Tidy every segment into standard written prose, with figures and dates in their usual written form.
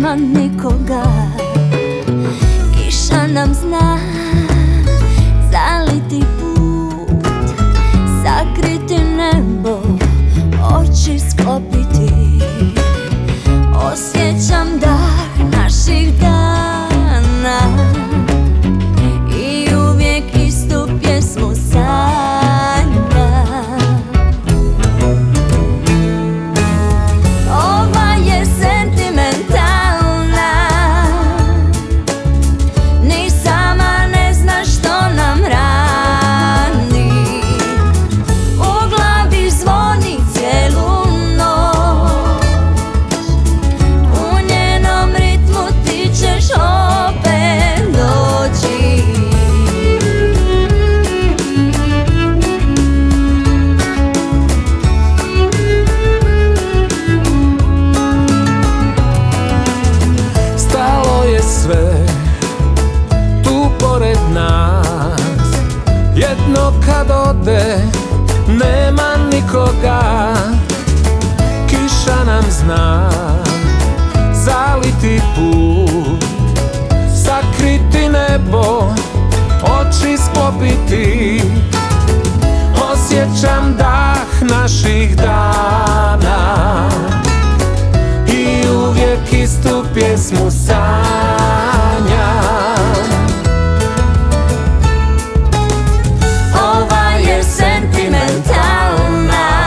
nema nikoga. Kiša nam zna zaliti put, sakriti nebo, oči sklopiti. Osjećam dah naših dana i uvijek istu pjesmu sanjam. Ova je sentimentalna, ni sama ne zna što nam radi. U glavi zvoni cijelu noć, u njenom ritmu ti ćeš opet doći. Stalo je sve tu pored nas, jedno kad ode nema nikoga. Kiša nam zna zaliti put, sakriti nebo, oči sklopiti. Osjećam dah naših dana i uvijek istu pjesmu sanjam. Ova je sentimentalna,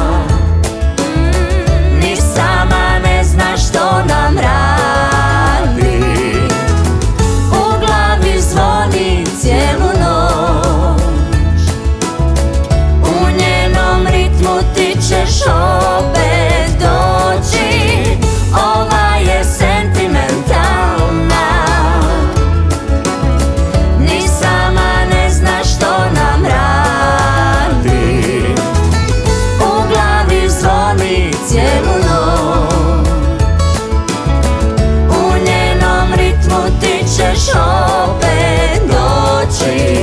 ni sama ne zna što nam radi. U glavi zvoni cijelu noć, u njenom ritmu ti ćeš opet doći. Ova je sentimentalna, ni sama ne zna što nam radi. U glavi zvoni cijelu noć, u njenom ritmu ti ćeš opet doći.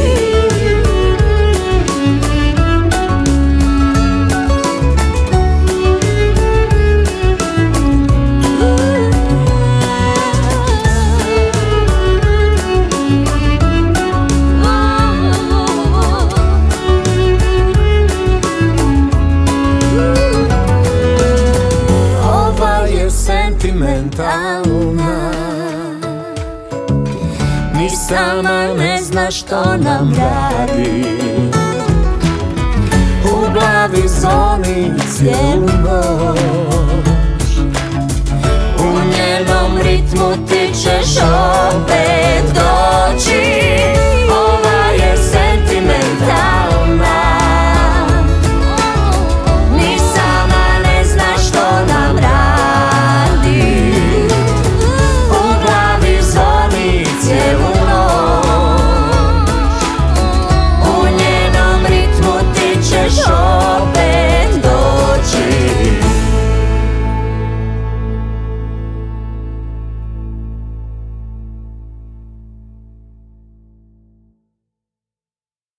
Sentimentalna, Ni sama ne zna što nam radi. u glavi zvoni cijelu noć, U njenom ritmu ti ćeš opet doći.